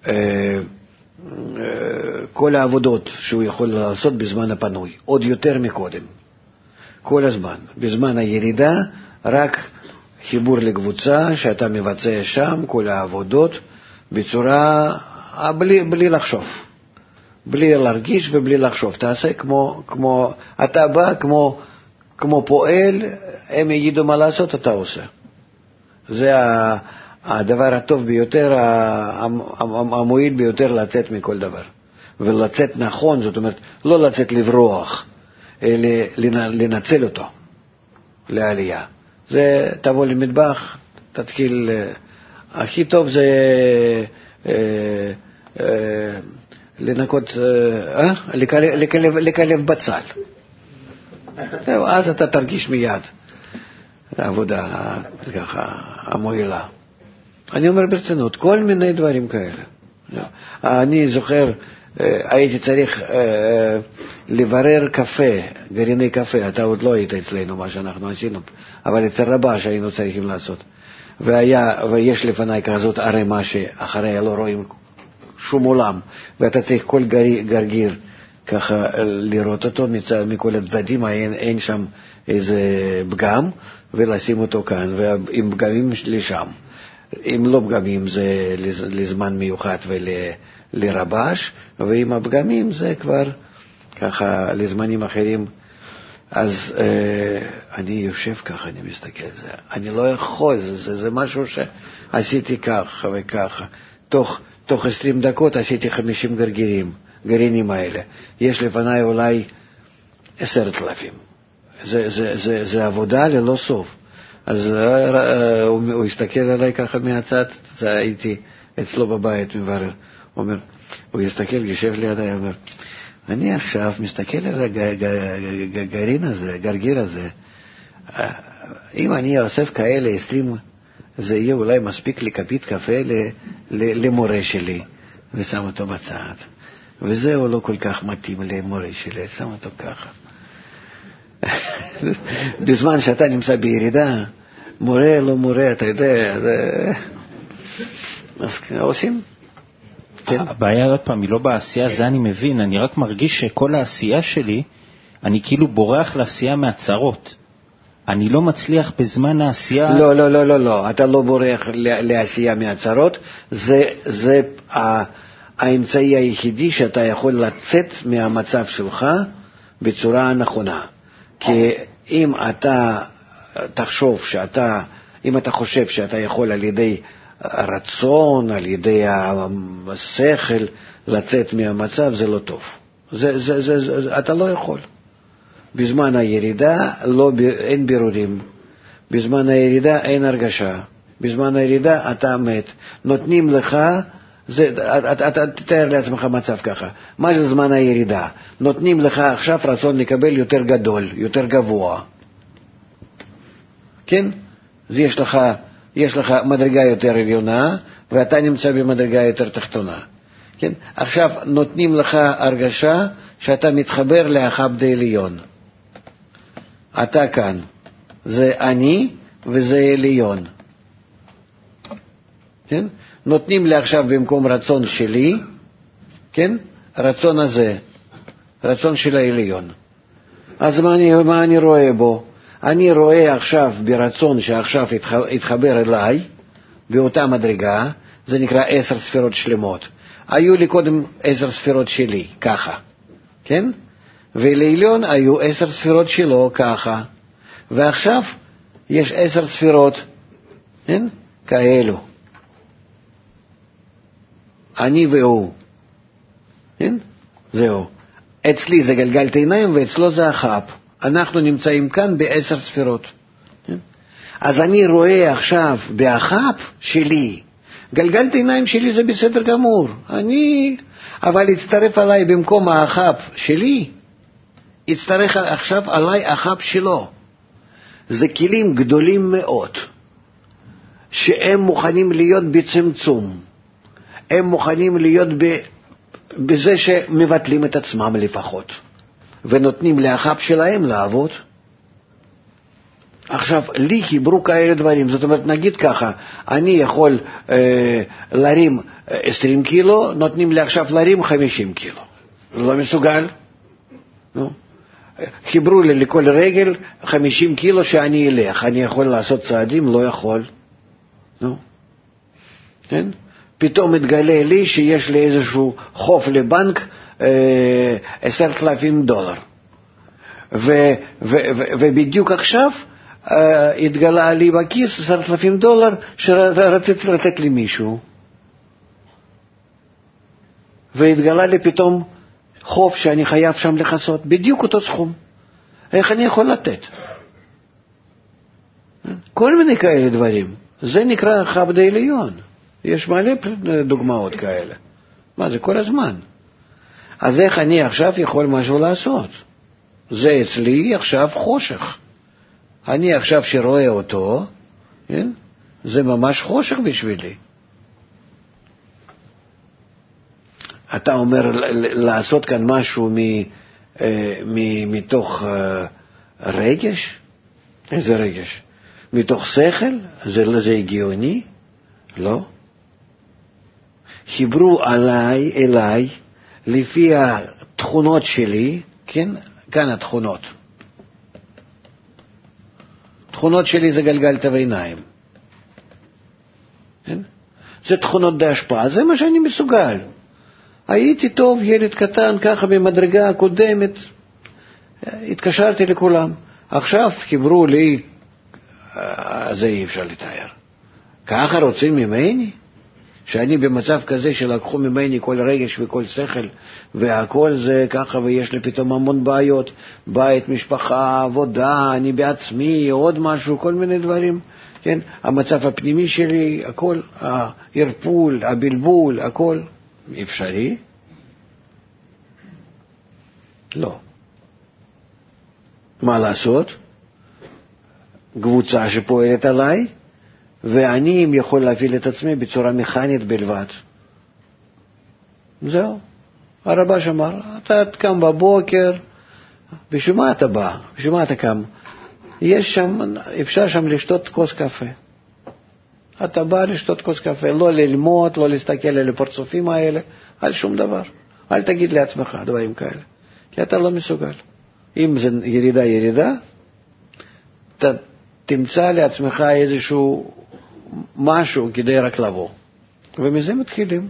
כל העבודות שהוא יכול לעשות בזמן הפנוי, עוד יותר מקודם. כל הזמן, בזמן הירידה, רק... חיבור לקבוצה שאתה מבצע שם, כל העבודות, בצורה, בלי, בלי לחשוב. בלי להרגיש ובלי לחשוב. תעשה כמו, כמו, אתה בא כמו, כמו פועל, הם יגידו מה לעשות, אתה עושה. זה הדבר הטוב ביותר, המועיל ביותר לצאת מכל דבר. ולצאת נכון, זאת אומרת, לא לצאת לברוח, אלא לנצל אותו, לעלייה. זה תבוא למטבח, תתחיל, הכי טוב זה אה, אה, לנקות, אה, לקלב, לקלב, לקלב בצל. אז אתה תרגיש מיד העבודה ככה, המועילה. אני אומר ברצינות, כל מיני דברים כאלה. אני זוכר, הייתי צריך לברר קפה, גרעיני קפה, אתה עוד לא היית אצלנו מה שאנחנו עשינו, אבל אצל רבה שהיינו צריכים לעשות. והיה, ויש לפני כזאת ערימה שאחריה לא רואים שום עולם, ואתה צריך כל גרגיר ככה לראות אותו מצד, מכל הצדדים, אין, אין שם איזה פגם, ולשים אותו כאן, ועם פגמים לשם. אם לא פגמים זה לזמן מיוחד ולרבש, ועם הפגמים זה כבר ככה לזמנים אחרים. אז אה, אני יושב ככה, אני מסתכל על זה, אני לא יכול, זה, זה, זה משהו שעשיתי ככה וככה, תוך, תוך עשרים דקות עשיתי חמישים גרגירים, גרעינים האלה, יש לפניי אולי עשרת אלפים זה, זה, זה, זה עבודה ללא סוף. אז הוא, הוא הסתכל עליי ככה מהצד, הייתי אצלו בבית מברר, הוא אומר, הוא הסתכל, יושב לידי, אומר, אני עכשיו מסתכל על הגרעין הזה, גרגיר הזה, אם אני אוסף כאלה עשרים, זה יהיה אולי מספיק לכפית קפה למורה שלי, ושם אותו בצד. וזהו לא כל כך מתאים למורה שלי, שם אותו ככה. בזמן שאתה נמצא בירידה, מורה לא מורה, אתה יודע, זה... אז עושים? הבעיה עוד פעם היא לא בעשייה, זה אני מבין, אני רק מרגיש שכל העשייה שלי, אני כאילו בורח לעשייה מהצרות. אני לא מצליח בזמן העשייה... לא, לא, לא, לא, לא, אתה לא בורח לעשייה מהצרות, זה, זה האמצעי היחידי שאתה יכול לצאת מהמצב שלך בצורה נכונה. כי אם אתה תחשוב שאתה, אם אתה חושב שאתה יכול על ידי רצון, על ידי השכל לצאת מהמצב, זה לא טוב. זה, זה, זה, זה, אתה לא יכול. בזמן הירידה לא, אין בירורים, בזמן הירידה אין הרגשה, בזמן הירידה אתה מת, נותנים לך, זה, אתה, אתה תתאר לעצמך מצב ככה, מה זה זמן הירידה? נותנים לך עכשיו רצון לקבל יותר גדול, יותר גבוה, כן? אז יש לך, יש לך מדרגה יותר עליונה, ואתה נמצא במדרגה יותר תחתונה, כן? עכשיו נותנים לך הרגשה שאתה מתחבר לאחד העליון. אתה כאן, זה אני וזה עליון. כן? נותנים לי עכשיו במקום רצון שלי, כן? רצון הזה, רצון של העליון. אז מה אני, מה אני רואה בו? אני רואה עכשיו ברצון שעכשיו התחבר אליי, באותה מדרגה, זה נקרא עשר ספירות שלמות. היו לי קודם עשר ספירות שלי, ככה, כן? ולעליון היו עשר ספירות שלו, ככה. ועכשיו יש עשר ספירות, כן? כאלו. אני והוא. כן? זהו. אצלי זה גלגלת עיניים ואצלו זה החאפ. אנחנו נמצאים כאן בעשר ספירות. כן? אז אני רואה עכשיו בהחאפ שלי, גלגלת עיניים שלי זה בסדר גמור. אני, אבל הצטרף עליי במקום החאפ שלי, הצטרך עכשיו עליי החאפ שלו. זה כלים גדולים מאוד, שהם מוכנים להיות בצמצום. הם מוכנים להיות ב, בזה שמבטלים את עצמם לפחות, ונותנים להחאפ שלהם לעבוד. עכשיו, לי חיברו כאלה דברים, זאת אומרת, נגיד ככה, אני יכול אה, להרים עשרים קילו, נותנים לי עכשיו להרים חמישים קילו. לא מסוגל? נו. חיברו לי לכל רגל חמישים קילו שאני אלך, אני יכול לעשות צעדים? לא יכול. נו. כן? פתאום מתגלה לי שיש לי איזשהו חוב לבנק עשרת אלפים דולר. ו, ו, ו, ובדיוק עכשיו אה, התגלה לי בכיס עשרת אלפים דולר שרציתי לתת לי מישהו. והתגלה לי פתאום חוב שאני חייב שם לחסות, בדיוק אותו סכום. איך אני יכול לתת? כל מיני כאלה דברים. זה נקרא חאפ העליון. יש מלא דוגמאות כאלה. מה זה כל הזמן? אז איך אני עכשיו יכול משהו לעשות? זה אצלי עכשיו חושך. אני עכשיו שרואה אותו, כן? זה ממש חושך בשבילי. אתה אומר לעשות כאן משהו מ, מ, מתוך רגש? איזה רגש? מתוך שכל? זה, זה הגיוני? לא. חיברו עליי, אליי, לפי התכונות שלי, כן? כאן התכונות. תכונות שלי זה גלגלת ועיניים. כן? זה תכונות בהשפעה, זה מה שאני מסוגל. הייתי טוב, ילד קטן, ככה במדרגה הקודמת, התקשרתי לכולם. עכשיו חיברו לי, זה אי אפשר לתאר. ככה רוצים ממני? שאני במצב כזה שלקחו ממני כל רגש וכל שכל, והכל זה ככה, ויש לי פתאום המון בעיות, בית, משפחה, עבודה, אני בעצמי, עוד משהו, כל מיני דברים, כן? המצב הפנימי שלי, הכל, הערפול, הבלבול, הכל אפשרי? לא. מה לעשות? קבוצה שפועלת עליי, ואני יכול להפעיל את עצמי בצורה מכנית בלבד. זהו. הרבה שאמר, אתה קם בבוקר, בשביל מה אתה בא? בשביל מה אתה קם? יש שם, אפשר שם לשתות כוס קפה. אתה בא לשתות כוס קפה, לא ללמוד, לא להסתכל על הפרצופים האלה, על שום דבר. אל תגיד לעצמך דברים כאלה, כי אתה לא מסוגל. אם זה ירידה ירידה, אתה תמצא לעצמך איזשהו משהו כדי רק לבוא. ומזה מתחילים.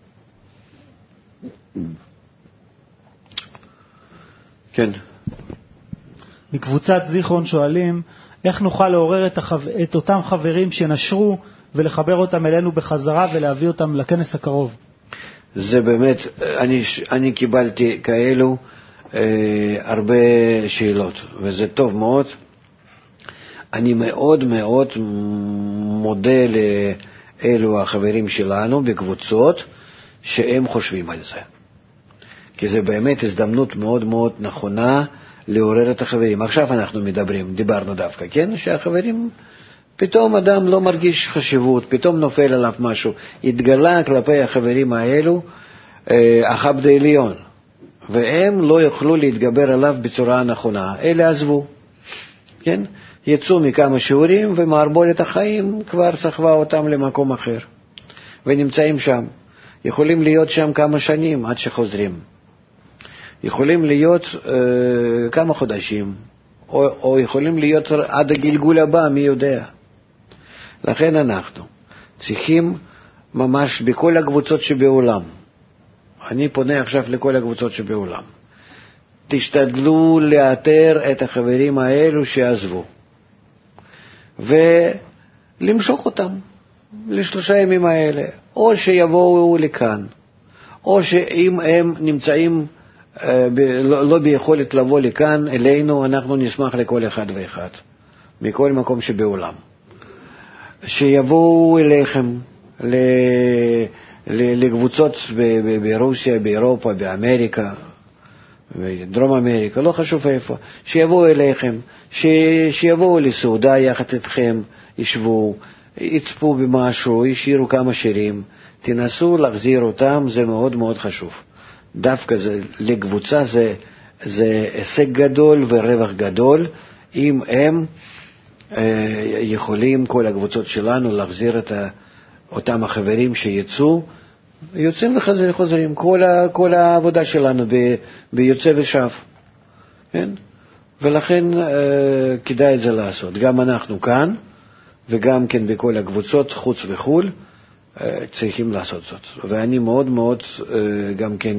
כן. מקבוצת זיכרון שואלים, איך נוכל לעורר את, החו... את אותם חברים שנשרו ולחבר אותם אלינו בחזרה ולהביא אותם לכנס הקרוב? זה באמת, אני, אני קיבלתי כאלו אה, הרבה שאלות, וזה טוב מאוד. אני מאוד מאוד מודה לאלו החברים שלנו בקבוצות שהם חושבים על זה. כי זה באמת הזדמנות מאוד מאוד נכונה לעורר את החברים. עכשיו אנחנו מדברים, דיברנו דווקא, כן? שהחברים, פתאום אדם לא מרגיש חשיבות, פתאום נופל עליו משהו. התגלה כלפי החברים האלו החבד העליון, והם לא יוכלו להתגבר עליו בצורה הנכונה. אלה עזבו, כן? יצאו מכמה שיעורים, ומערבולת החיים כבר סחבה אותם למקום אחר. ונמצאים שם. יכולים להיות שם כמה שנים עד שחוזרים. יכולים להיות אה, כמה חודשים, או, או יכולים להיות עד הגלגול הבא, מי יודע. לכן אנחנו צריכים ממש בכל הקבוצות שבעולם, אני פונה עכשיו לכל הקבוצות שבעולם, תשתדלו לאתר את החברים האלו שעזבו, ולמשוך אותם לשלושה ימים האלה, או שיבואו לכאן, או שאם הם נמצאים לא, לא ביכולת לבוא לכאן אלינו, אנחנו נשמח לכל אחד ואחד מכל מקום שבעולם שיבואו אליכם ל, ל, לקבוצות ב, ב, ברוסיה, באירופה, באמריקה, בדרום אמריקה, לא חשוב איפה, שיבואו אליכם, ש, שיבואו לסעודה יחד איתכם, ישבו, יצפו במשהו, ישירו כמה שירים, תנסו להחזיר אותם, זה מאוד מאוד חשוב. דווקא זה, לקבוצה זה, זה הישג גדול ורווח גדול, אם הם אה, יכולים, כל הקבוצות שלנו, להחזיר את ה, אותם החברים שיצאו, יוצאים וחוזרים, כל, ה, כל העבודה שלנו ב, ביוצא ושב, כן? ולכן אה, כדאי את זה לעשות, גם אנחנו כאן, וגם כן בכל הקבוצות, חוץ וחול, צריכים לעשות זאת. ואני מאוד מאוד גם כן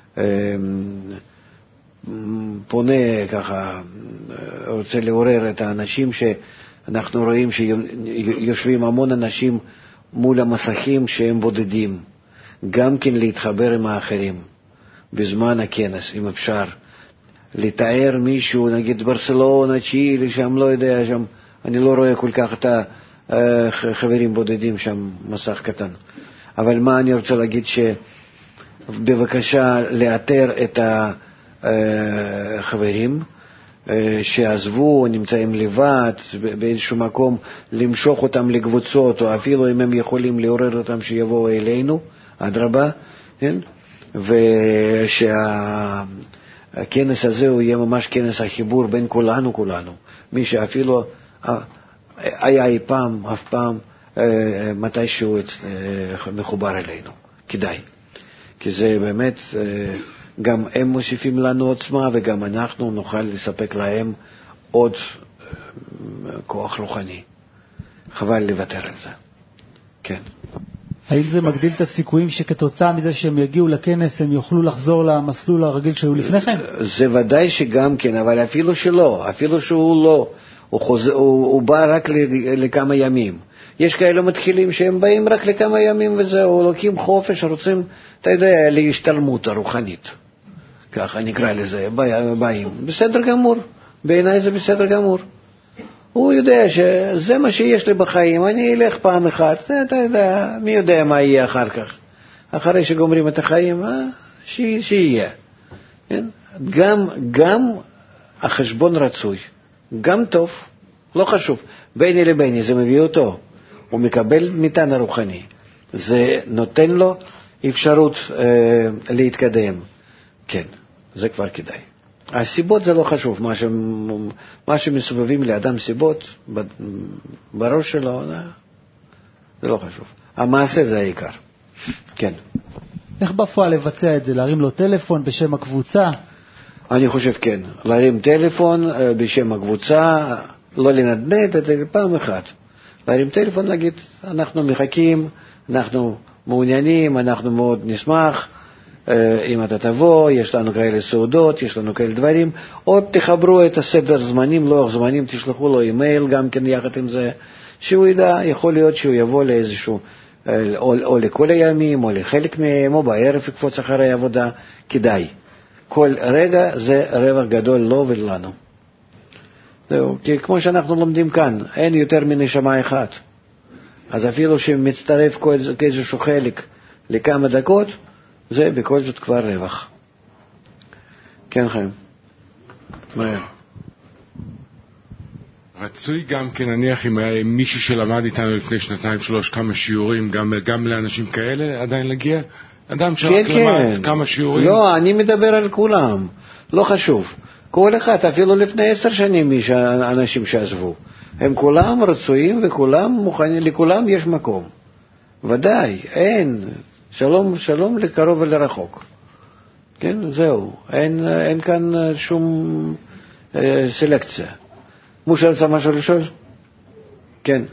פונה ככה, רוצה לעורר את האנשים שאנחנו רואים שיושבים המון אנשים מול המסכים שהם בודדים, גם כן להתחבר עם האחרים בזמן הכנס, אם אפשר לתאר מישהו, נגיד ברצלונה, צ'ילה, שם לא יודע, שם אני לא רואה כל כך את ה חברים בודדים שם, מסך קטן. אבל מה אני רוצה להגיד, שבבקשה לאתר את החברים שעזבו או נמצאים לבד באיזשהו מקום, למשוך אותם לקבוצות, או אפילו אם הם יכולים לעורר אותם שיבואו אלינו, אדרבה, כן? ושהכנס הזה הוא יהיה ממש כנס החיבור בין כולנו כולנו. מי שאפילו היה אי פעם, אף פעם, מתישהו מחובר אלינו. כדאי. כי זה באמת, גם הם מוסיפים לנו עוצמה, וגם אנחנו נוכל לספק להם עוד כוח רוחני. חבל לוותר על זה. כן. האם זה מגדיל את הסיכויים שכתוצאה מזה שהם יגיעו לכנס, הם יוכלו לחזור למסלול הרגיל שהיו לפני כן? זה ודאי שגם כן, אבל אפילו שלא, אפילו שהוא לא. הוא, חוז... הוא, הוא בא רק לכמה ימים, יש כאלה מתחילים שהם באים רק לכמה ימים וזהו, לוקחים חופש, רוצים, אתה יודע, להשתלמות הרוחנית. ככה נקרא לזה, באים. בסדר גמור, בעיניי זה בסדר גמור. הוא יודע שזה מה שיש לי בחיים, אני אלך פעם אחת, אתה יודע, מי יודע מה יהיה אחר כך. אחרי שגומרים את החיים, שיהיה. גם, גם החשבון רצוי, גם טוב, לא חשוב, ביני לביני, זה מביא אותו. הוא מקבל מטען הרוחני, זה נותן לו אפשרות אה, להתקדם. כן, זה כבר כדאי. הסיבות זה לא חשוב, מה, ש... מה שמסובבים לאדם סיבות בראש שלו, זה לא חשוב. המעשה זה העיקר. כן. איך בפועל לבצע את זה? להרים לו טלפון בשם הקבוצה? אני חושב כן. להרים טלפון בשם הקבוצה, לא לנדנד, את זה פעם אחת. להרים טלפון, להגיד, אנחנו מחכים, אנחנו מעוניינים, אנחנו מאוד נשמח, אם אתה תבוא, יש לנו כאלה סעודות, יש לנו כאלה דברים, עוד תחברו את הסדר זמנים, לוח זמנים, תשלחו לו אימייל גם כן יחד עם זה, שהוא ידע, יכול להיות שהוא יבוא לאיזשהו, או, או לכל הימים, או לחלק מהם, או בערב יקפוץ אחרי העבודה, כדאי. כל רגע זה רווח גדול לו ולנו. זהו, כי כמו שאנחנו לומדים כאן, אין יותר מנשמה אחת. אז אפילו שמצטרף כאיזשהו חלק לכמה דקות, זה בכל זאת כבר רווח. כן, חיים. מהר. רצוי גם כן, נניח אם היה מישהו שלמד איתנו לפני שנתיים שלוש כמה שיעורים, גם, גם לאנשים כאלה עדיין להגיע? אדם שרק כן, למד כן. כמה שיעורים? לא, אני מדבר על כולם. לא חשוב. כל אחד, אפילו לפני עשר שנים יש אנשים שעזבו. הם כולם רצויים וכולם מוכנים, לכולם יש מקום. ודאי, אין. שלום, שלום לקרוב ולרחוק. כן, זהו. אין, אין כאן שום אה, סלקציה. משה רצה משהו לשאול? כן.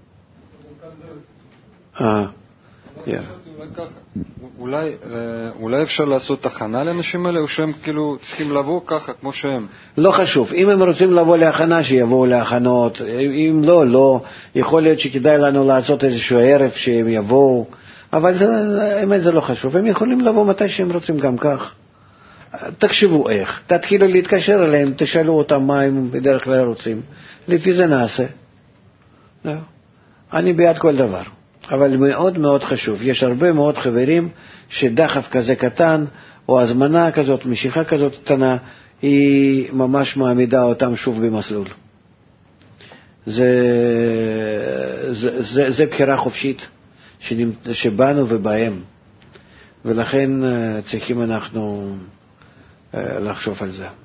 אה, כן. אולי, אולי אפשר לעשות תחנה לאנשים האלה, או שהם כאילו צריכים לבוא ככה, כמו שהם? לא חשוב. אם הם רוצים לבוא להכנה, שיבואו להכנות. אם לא, לא. יכול להיות שכדאי לנו לעשות איזשהו ערב שהם יבואו. אבל זה, האמת זה לא חשוב. הם יכולים לבוא מתי שהם רוצים גם כך. תחשבו איך. תתחילו להתקשר אליהם, תשאלו אותם מה הם בדרך כלל רוצים. לפי זה נעשה. לא. אני בעד כל דבר. אבל מאוד מאוד חשוב. יש הרבה מאוד חברים שדחף כזה קטן, או הזמנה כזאת, משיכה כזאת קטנה, היא ממש מעמידה אותם שוב במסלול. זה, זה, זה, זה בחירה חופשית. שבאנו ובהם, ולכן צריכים אנחנו לחשוב על זה.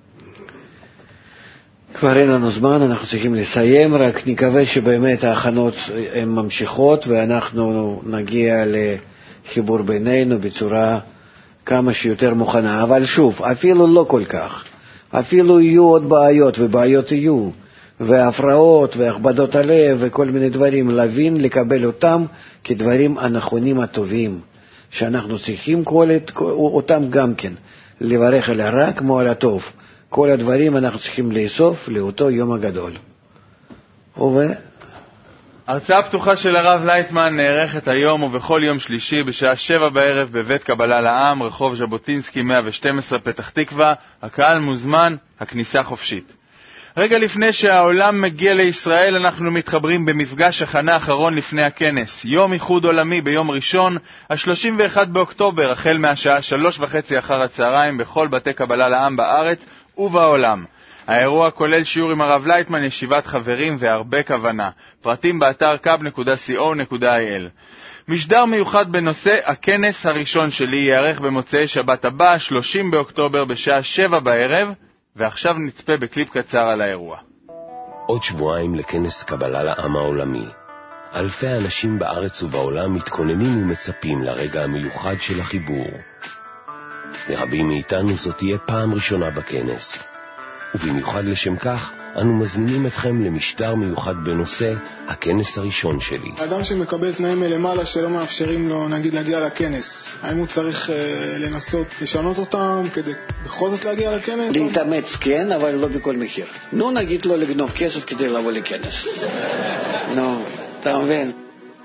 כבר אין לנו זמן, אנחנו צריכים לסיים, רק נקווה שבאמת ההכנות הן ממשיכות ואנחנו נגיע לחיבור בינינו בצורה כמה שיותר מוכנה. אבל שוב, אפילו לא כל כך, אפילו יהיו עוד בעיות, ובעיות יהיו, והפרעות והכבדות הלב וכל מיני דברים, להבין, לקבל אותם כדברים הנכונים הטובים, שאנחנו צריכים כל את, אותם גם כן, לברך על הרע כמו על הטוב. כל הדברים אנחנו צריכים לאסוף לאותו יום הגדול. ו... הרצאה פתוחה של הרב לייטמן נערכת היום ובכל יום שלישי בשעה שבע בערב בבית קבלה לעם, רחוב ז'בוטינסקי מאה ושתים עשרה, פתח תקווה. הקהל מוזמן, הכניסה חופשית. רגע לפני שהעולם מגיע לישראל, אנחנו מתחברים במפגש הכנה אחרון לפני הכנס. יום איחוד עולמי ביום ראשון, ה-שלושים ואחד באוקטובר, החל מהשעה שלוש וחצי אחר הצהריים, בכל בתי קבלה לעם בארץ ובעולם. האירוע כולל שיעור עם הרב לייטמן, ישיבת חברים והרבה כוונה. פרטים באתר קאב נקודה סי או נקודה איי אל. משדר מיוחד בנושא הכנס הראשון שלי יערך במוצאי שבת הבא, שלושים באוקטובר, בשעה שבע בערב. ועכשיו נצפה בקליפ קצר על האירוע. עוד שבועיים לכנס קבלה לעם העולמי. אלפי אנשים בארץ ובעולם מתכוננים ומצפים לרגע המיוחד של החיבור. לרבים מאיתנו זאת תהיה פעם ראשונה בכנס. ובמיוחד לשם כך, אנו מזמינים אתכם למשדר מיוחד בנושא הכנס הראשון שלי. האדם שמקבל תנאים מלמעלה שלא מאפשרים לו, נגיד, להגיע לכנס, האם הוא צריך אה, לנסות לשנות אותם כדי בכל זאת להגיע לכנס? להתאמץ כן, אבל לא בכל מחיר. נו, נגיד לא לגנוב כסף כדי לבוא לכנס. נו, אתה מבין?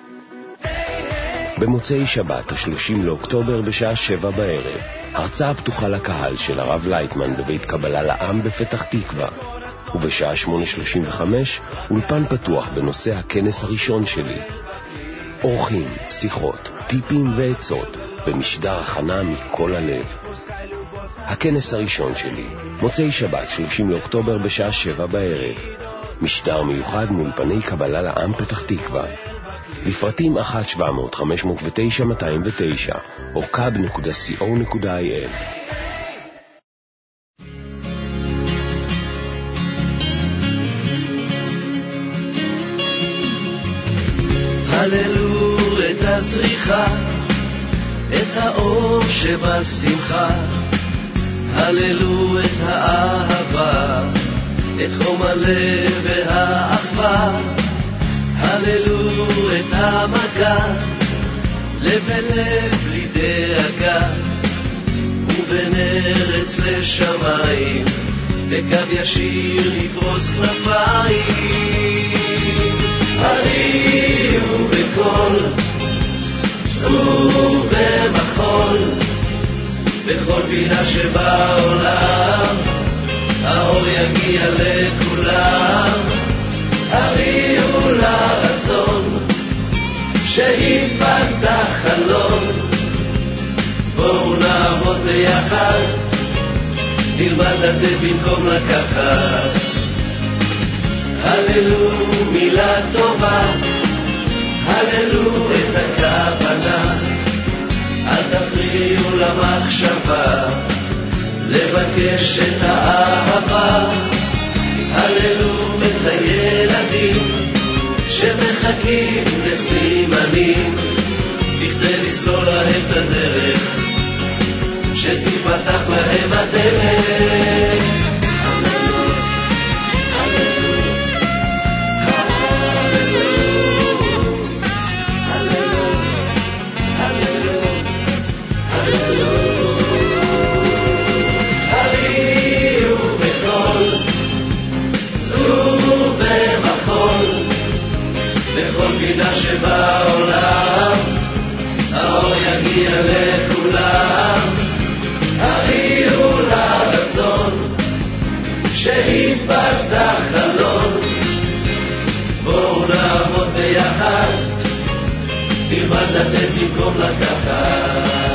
במוצאי שבת, ה-שלושים לאוקטובר, בשעה שבע בערב, הרצאה פתוחה לקהל של הרב לייטמן בבית קבלה לעם בפתח תקווה. ובשעה שמונה שלושים וחמש, אולפן פתוח בנושא הכנס הראשון שלי. אורחים, שיחות, טיפים ועצות, במשדר הכנה מכל הלב. הכנס הראשון שלי, מוצאי שבת, שלושים לאוקטובר, בשעה שבע בערב. משדר מיוחד מאולפני קבלה לעם פתח תקווה. לפרטים אחת שבע מאות חמש מאות ותשע מאתיים ותשע או קאב נקודה סי או נקודה איי אל. הללו את הזריחה, את האור שבשמחה, הללו את האהבה, את חום הלב והאחווה, הללו את המגע, לב אל לב בלי דאגה, ובין ארץ לשמיים, בקו ישיר נפרוס כנפיים. הריעו בקול, צאו במחול, בכל פינה שבעולם, האור יגיע לכולם. הריעו לרצון, שהיפתח חלום, בואו נעבוד ביחד, נלמד לתת במקום לקחת. הללו מילה טובה, הללו את הכוונה, אל תפריעו למחשבה, לבקש את האהבה. הללו את הילדים שמחכים לסימנים, בכדי לסלול להם את הדרך, שתפתח להם הדלת. פינה שבעולם, האור יגיע לכולם. הריעו לרצון, שהיפתח חלום, בואו נעבוד ביחד, נלמד לתת במקום לקחת.